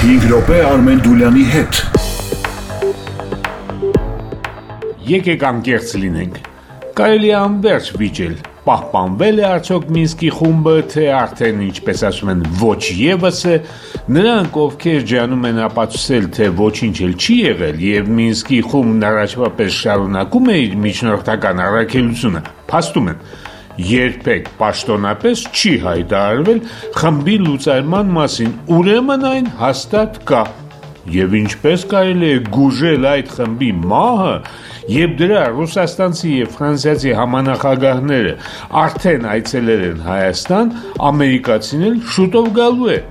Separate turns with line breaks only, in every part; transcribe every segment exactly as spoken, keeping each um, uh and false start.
հինգ րոպե Արմեն Դուլյանի հետ։
Եկեք անկեղծ լինենք։ Կարելի է անվերջ վիճել, պահպանվել է արդյոք Մինսկի խումբը, թե արդեն, ինչպես ասում են, ոչ ևս է։ Նրանք, ովքեր ջանում են ապացուցել, թե ոչինչ էլ չի եղել, եւ Մինսկի խումբն առաջվա պես շարունակում է իր միջնորդական առաքելությունը, փաստում են, երբեք պաշտոնապես չի հայտարարվել խմբի լուծարման մասին, ուրեմն այն հաստատ կա։ Եվ ինչպես կարելի է գուժել այդ խմբի մահը, եւ դրա ռուսաստանցի եւ ֆրանսիացի համանախագահները արդեն այցելել են Հայաստան, ամերիկացին էլ շուտով գալու է։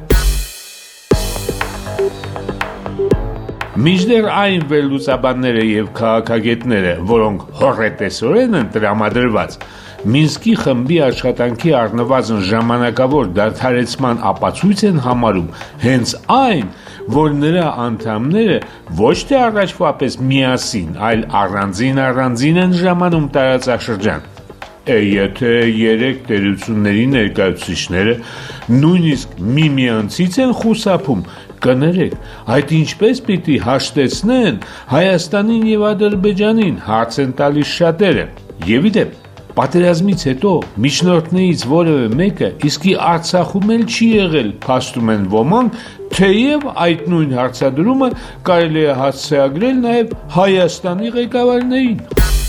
Մինչդեռ այն վերլուծաբանները եւ քաղաքագետները, որոնք հոռետեսորեն են տրամադրված, Մինսկի խմբի աշխատանքի առնվազն ժամանակավոր դադարեցման ապացույց են համարում հենց այն, որ նրա անդամները ոչ թե առաջվա պես միասին, այլ առանձին-առանձին են ժամանում տարածաշրջան։ Է, եթե երեք տերությունների ներկայացուցիչները նույնիսկ միմյանցից են խուսափում, կներեք, այդ ինչպես պիտի հաշտեցնեն Հայաստանին եւ Ադրբեջանին, հարց են տալիս շատերը։ Եվ իդեպ, պատերազմից հետո միջնորդներից որևէ մեկը իսկի Արցախում էլ չի եղել, փաստում են ոմանք, թեև այդ նույն հարցադրումը կարելի է հասցեագրել նաև Հայաստանի ղեկավարներին։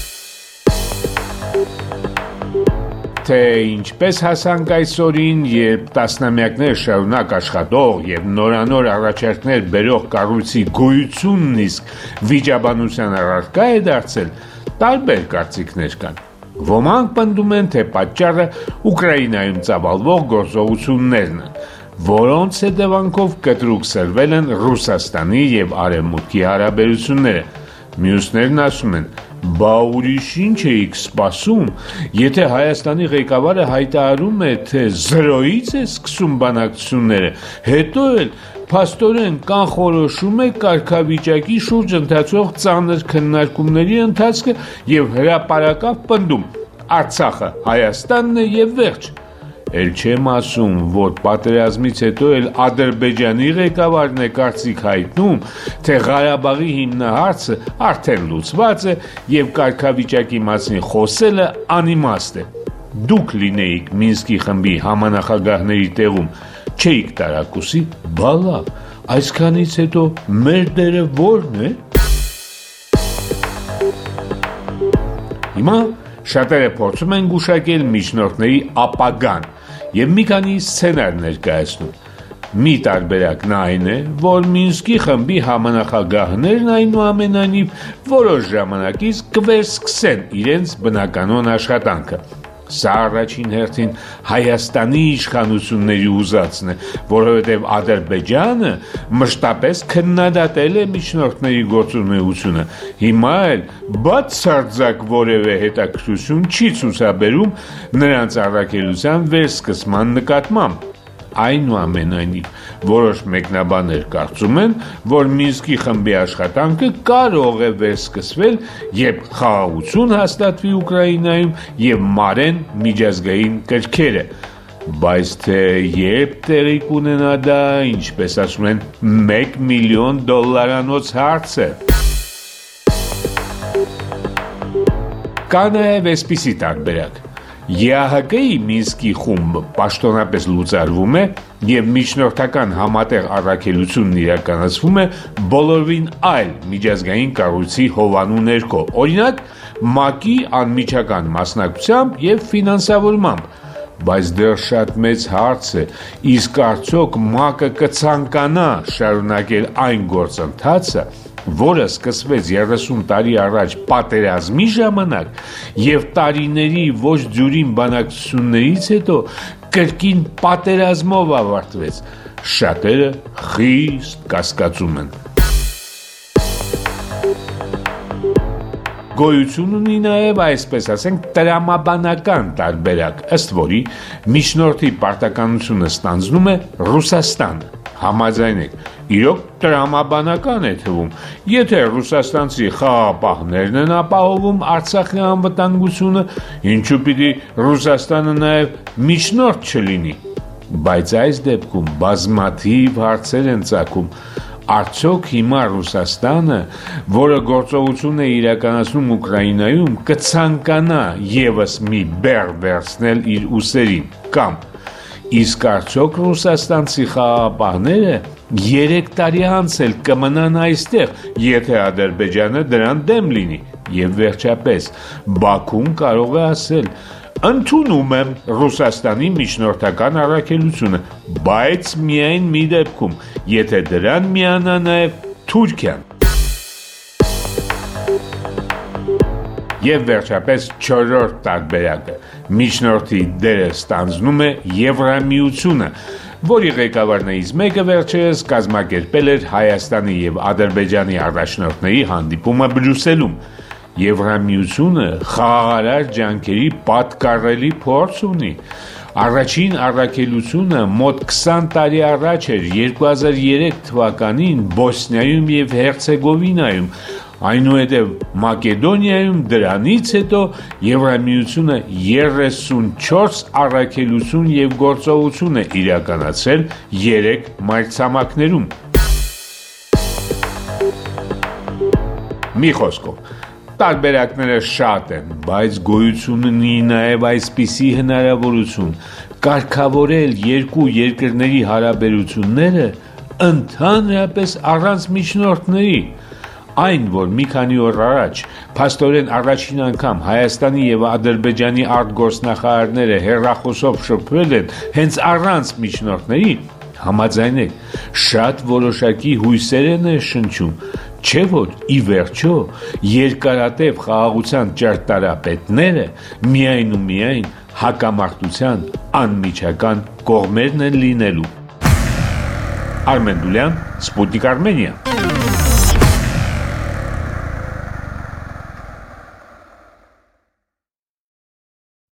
Թե ինչպես հասանք այսօրին, երբ տասնամյակներ շարունակ աշխատող եւ նորանոր առաջարկներ բերող կառույցի գոյությունն իսկ վիճաբանության առարկա է դարձել, տարբեր կարծիքներ կան։ Ոմանք պնդում են, թե պատճառը Ուկրաինայում ծավալվող գործողություններն են, որոնց հետևանքով կտրուկ սրվել են Ռուսաստանի եւ Արևմուտքի հարաբերությունները։ Մյուսներն ասում են, բա ուրիշ ինչ էիք սպասում, եթե Հայաստանի ղեկավարը հայտարարում է, թե զրոյից է սկսում բանակցությունները, հետո էլ փաստորեն կանխորոշում է կարգավիճակի շուրջ ընթացող ծանր քննարկումների ընթացքը եւ հրապարակավ պնդում Արցախը Հայաստանն է եւ վերջ։ Էլ չեմ ասում, որ պատերազմից հետո էլ Ադրբեջանի ղեկավարն է կարծիք հայտնում, թե Ղարաբաղի հիմնահարցը արդեն լուծված է եւ կարգավիճակի մասին խոսելը անիմաստ է։ Դուք լինեիք Մինսկի խմբի համանախագահների տեղում, չէիք տարակուսի, բա լավ, այսքանից հետո մեր դերը ո՞րն է։ Հիմա շատերը փորձում են գուշակել միջնորդների ապագան եւ մի քանի սցենար ներկայացնում։ Մի տարբերակն այն է, որ Մինսկի խմբի համանախագահներն այնուամենայնիվ որոշ ժամանակից կվերսկսեն իրենց բնականոն աշխատանքը։ Սա առաջին հերթին Հայաստանի իշխանությունների ուզածն է, որովհետև Ադրբեջանը մշտապես քննադատել է միջնորդների գործունեությունը, հիմա էլ բացարձակ որևէ հետաքրքրություն չի ցուցաբերում նրանց առաքելության վերսկսման նկատմամբ։ Այնուամենայնիվ, որոշ մեկնաբաններ կարծում են, որ Մինսկի խմբի աշխատանքը կարող է վերսկսվել, երբ խաղաղություն հաստատվի Ուկրաինայում եւ մարեն միջազգային կրքերը, բայց թե երբ տեղի կունենա դա, ինչպես ասում են, մեկ միլիոն դոլարանոց հարց է։ Կա նաև այսպիսի տարբերակ։ ԵԱՀԿ-ի Մինսկի խումբը պաշտոնապես լուծարվում է եւ միջնորդական համատեղ առաքելությունն իրականացվում է բոլորովին այլ միջազգային կառույցի հովանու ներքո, օրինակ ՄԱԿ-ի անմիջական մասնակցությամբ եւ ֆինանսավորմամբ, բայց դեռ շատ մեծ հարց է, իսկ արդյոք ՄԱԿ-ը կցանկանա շարունակել այն գործընթացը, որը սկսվեց երեսուն տարի առաջ պատերազմի ժամանակ եւ տարիների ոչ դյուրին բանակցություններից հետո կրկին պատերազմով ավարտվեց, շատերը խիստ կասկածում են։ Գոյություն ունի նաև, այսպես ասենք, տրամաբանական տարբերակ, ըստ որի միջնորդի պարտականությունը ստանձնում է Ռուսաստանը։ Համաձայն եք, իրոք տրամաբանական է թվում, եթե ռուսաստանցի խաղաղապահներն են ապահովում Արցախի անվտանգությունը, ինչու պիտի Ռուսաստանը նաև միջնորդ չլինի։ Բայց այս դեպքում բազմաթիվ հարցեր են ծագում, արդյոք հիմա Ռուսաստանը, որը գործողություն է իրականացնում Ուկրաինայում, կցանկանա ևս մի բեռ վերցնել իր ուսերին, կամ իսկ արդյոք ռուսաստանցի խաղաղապահները երեք տարի անց էլ կմնան այստեղ, եթե Ադրբեջանը դրան դեմ լինի, եւ վերջապես Բաքուն կարող է ասել. ընդունում եմ Ռուսաստանի միջնորդական առաքելությունը, բայց միայն մի դեպքում, եթե դրան միանա նաեւ Թուրքիան։ Եվ վերջապես չորրորդ տարբերակը միջնորդի դերը ստանձնում է Եվրամիությունը, որի ղեկավարներից մեկը վերջերս կազմակերպել էր Հայաստանի եւ Ադրբեջանի առաջնորդների հանդիպումը Բրյուսելում։ Եվրամիությունը խաղաղարար ջանքերի պատկառելի փորձ ունի։ Առաջին առաքելությունը մոտ քսան տարի առաջ էր երկու հազար երեք թվականին Բոսնիայում եւ Հերցեգովինայում, այնուհետև Մակեդոնիայում, դրանից հետո Եվրամիությունը երեսունչորս առաքելություն եւ գործողություն է իրականացրել երեք մայրցամաքներում։ Մի խոսքով, տարբերակները շատ են, բայց գոյություն ունի նաև այսպիսի հնարավորություն կարգավորել երկու երկրների հարաբերությունները ընդհանրապես առանց միջնորդների։ Այն, որ մի քանի օր առաջ փաստորեն առաջին անգամ Հայաստանի եւ Ադրբեջանի արտգործնախարարները հեռախոսով շփվել են հենց առանց միջնորդների, համաձայնեք, շատ որոշակի հույսեր են շնչում, չէ՞ որ ի վերջո երկարատև խաղաղության ճարտարապետները միայն ու միայն հակամարտության անմիջական կողմերն են լինելու։ Արմեն Դուլյան, Սպուտնիկ Արմենիա։